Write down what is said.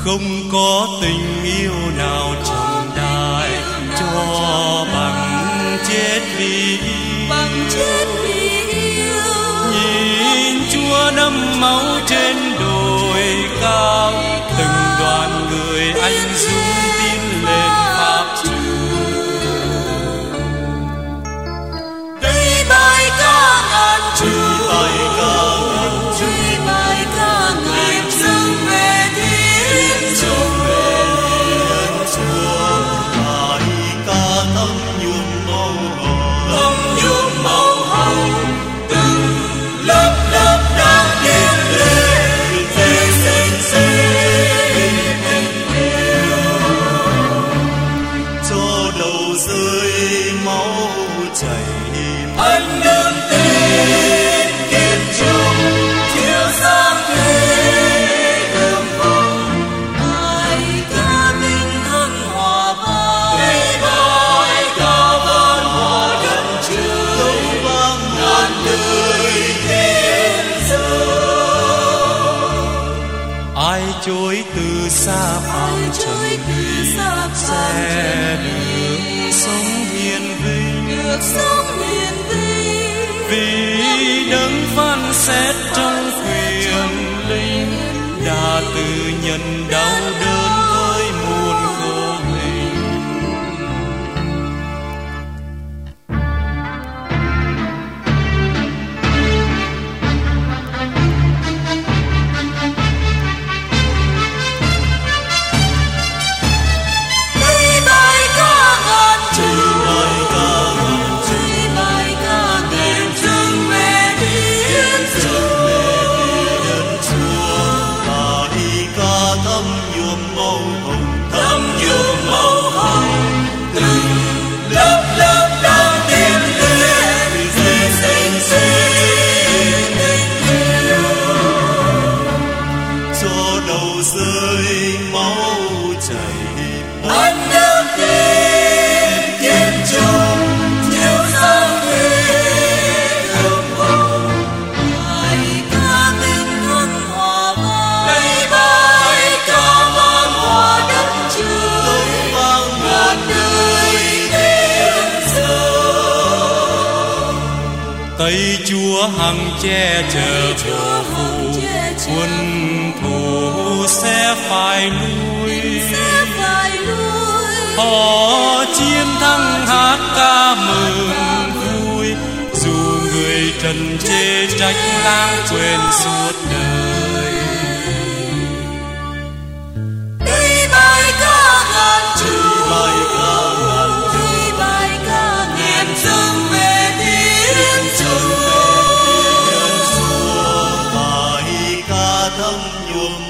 Không có tình yêu nào trọng đại cho bằng chết vì yêu. Nhìn Chúa đẫm máu trên đồi cao, từng đoàn người anh dũng tiến lên pháp trường. Đây bài ca ngàn Chúa, bài ca ngàn dâng về Thiên Chúa. Bài ca thấm nhuộm màu hồng, từng lớp lớp đang tiến lên về sinh tình yêu. cho đầu rơi máu chảy Anh đương tin kiên trung, chiếu sáng thế đường vùng. Bài ca minh hân hòa vang, bài ca vang hòa đất trời, ngàn đời thiên dương. ai trôi từ xa phàm trần sẽ được sống hiền vinh, vì đấng phán xét trong quyền linh đã từ nhận đau đớn với muôn khổ hình. Đây bài ca ngàn Chúa, bài ca ngàn dâng về Thiên Chúa. Bài ca thấm nhuộm màu hồng, từng lớp lớp đang tiến lên về sinh tình yêu. cho đầu rơi máu chảy. Anh đương tin kiên trung, chiếu sáng thế đường vùng. Bài ca minh hân hòa vang, đây bài ca vang hòa đất trời, ngàn đời thiên dương. Tay Chúa hằng che chở phù phù, quân thù sẽ phải lui. Họ chiến thắng hát ca mừng vui, dù người trần chê trách lãng quên suốt đời. Đây bài ca ngàn Chúa, bài ca ngàn dâng về Thiên Chúa. Bài ca thấm nhuộm